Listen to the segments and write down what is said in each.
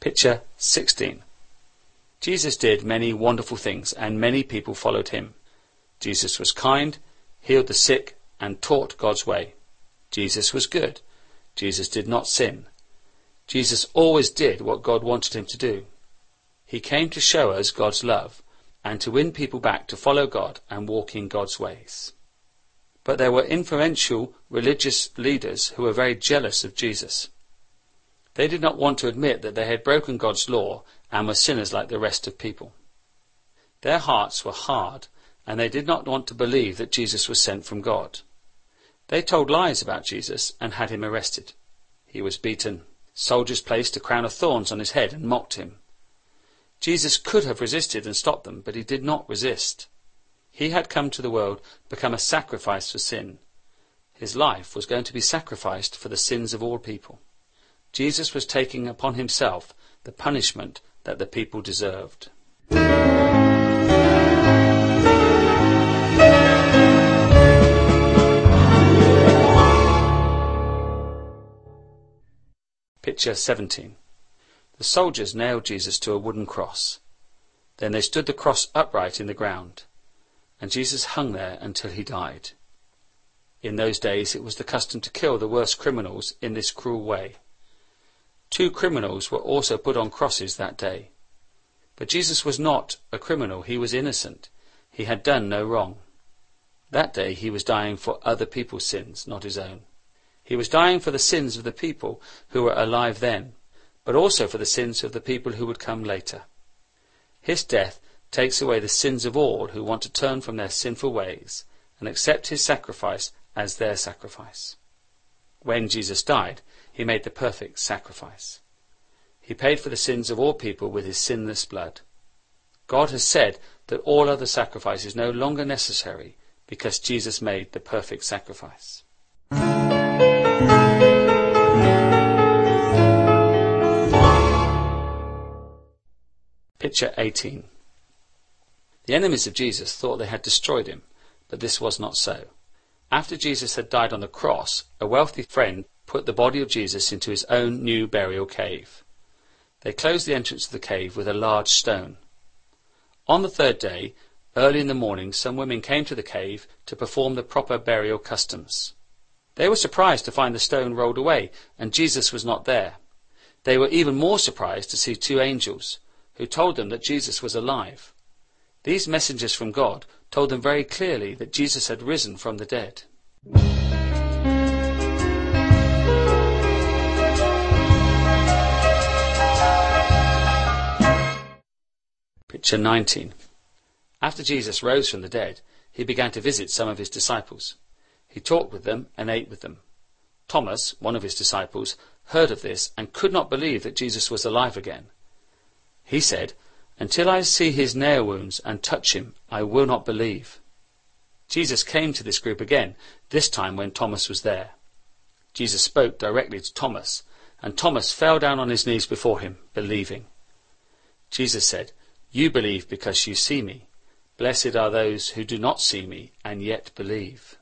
Picture 16. Jesus did many wonderful things, and many people followed him. Jesus was kind, healed the sick, and taught God's way. Jesus was good. Jesus did not sin. Jesus always did what God wanted him to do. He came to show us God's love, and to win people back to follow God and walk in God's ways. But there were influential religious leaders who were very jealous of Jesus. They did not want to admit that they had broken God's law and were sinners like the rest of people. Their hearts were hard, and they did not want to believe that Jesus was sent from God. They told lies about Jesus and had him arrested. He was beaten. Soldiers placed a crown of thorns on his head and mocked him. Jesus could have resisted and stopped them, but he did not resist. He had come to the world to become a sacrifice for sin. His life was going to be sacrificed for the sins of all people. Jesus was taking upon himself the punishment that the people deserved. Picture 17. The soldiers nailed Jesus to a wooden cross. Then they stood the cross upright in the ground, and Jesus hung there until he died. In those days it was the custom to kill the worst criminals in this cruel way. 2 criminals were also put on crosses that day. But Jesus was not a criminal, he was innocent. He had done no wrong. That day he was dying for other people's sins, not his own. He was dying for the sins of the people who were alive then, but also for the sins of the people who would come later. His death takes away the sins of all who want to turn from their sinful ways and accept his sacrifice as their sacrifice. When Jesus died, he made the perfect sacrifice. He paid for the sins of all people with his sinless blood. God has said that all other sacrifice is no longer necessary because Jesus made the perfect sacrifice. Picture 18. The enemies of Jesus thought they had destroyed him, but this was not so. After Jesus had died on the cross, a wealthy friend put the body of Jesus into his own new burial cave. They closed the entrance to the cave with a large stone. On the 3rd day, early in the morning, some women came to the cave to perform the proper burial customs. They were surprised to find the stone rolled away, and Jesus was not there. They were even more surprised to see 2 angels, who told them that Jesus was alive. These messengers from God told them very clearly that Jesus had risen from the dead. Picture 19. After Jesus rose from the dead, he began to visit some of his disciples. He talked with them and ate with them. Thomas, one of his disciples, heard of this and could not believe that Jesus was alive again. He said, "Until I see his nail wounds and touch him, I will not believe." Jesus came to this group again, this time when Thomas was there. Jesus spoke directly to Thomas, and Thomas fell down on his knees before him, believing. Jesus said, "You believe because you see me. Blessed are those who do not see me and yet believe."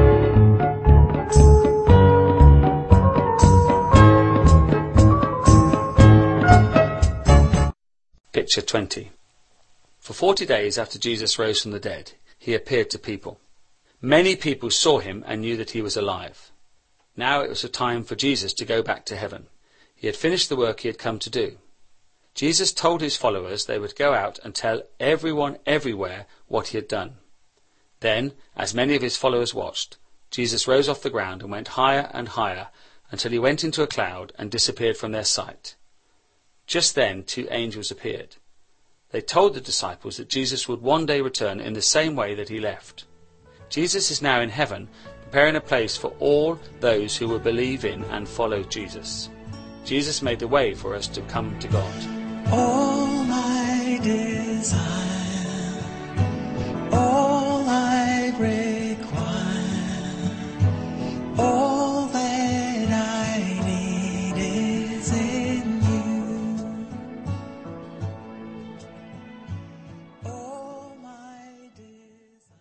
Picture 20. For 40 days after Jesus rose from the dead, he appeared to people. Many people saw him and knew that he was alive. Now it was a time for Jesus to go back to heaven. He had finished the work he had come to do. Jesus told his followers they would go out and tell everyone everywhere what he had done. Then, as many of his followers watched, Jesus rose off the ground and went higher and higher until he went into a cloud and disappeared from their sight. Just then 2 angels appeared. They told the disciples that Jesus would one day return in the same way that he left. Jesus is now in heaven, preparing a place for all those who will believe in and follow Jesus. Jesus made the way for us to come to God. All my desire, all I require, all that I need is in you. All my desire.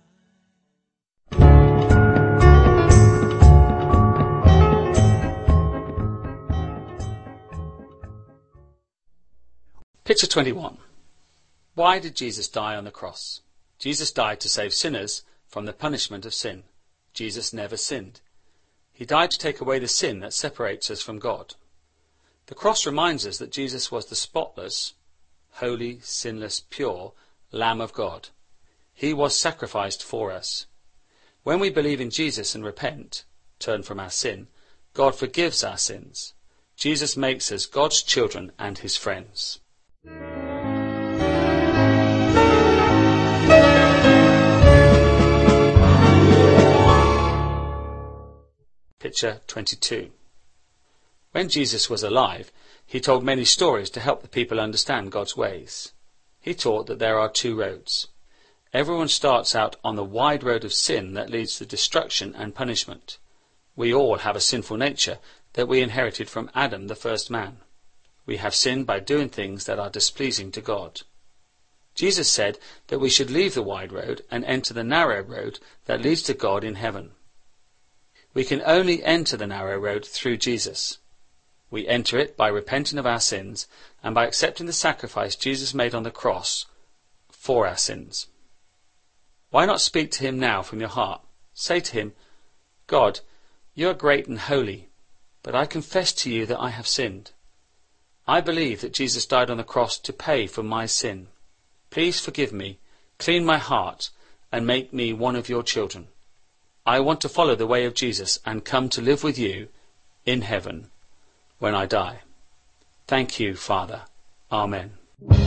Picture 21. Why did Jesus die on the cross? Jesus died to save sinners from the punishment of sin. Jesus never sinned. He died to take away the sin that separates us from God. The cross reminds us that Jesus was the spotless, holy, sinless, pure Lamb of God. He was sacrificed for us. When we believe in Jesus and repent, turn from our sin, God forgives our sins. Jesus makes us God's children and his friends. Picture 22. When Jesus was alive, he told many stories to help the people understand God's ways. He taught that there are two roads. Everyone starts out on the wide road of sin that leads to destruction and punishment. We all have a sinful nature that we inherited from Adam, the first man. We have sinned by doing things that are displeasing to God. Jesus said that we should leave the wide road and enter the narrow road that leads to God in heaven. We can only enter the narrow road through Jesus. We enter it by repenting of our sins and by accepting the sacrifice Jesus made on the cross for our sins. Why not speak to him now from your heart? Say to him, God, you are great and holy, but I confess to you that I have sinned. I believe that Jesus died on the cross to pay for my sin. Please forgive me, clean my heart, and make me one of your children. I want to follow the way of Jesus and come to live with you in heaven when I die. Thank you, Father. Amen.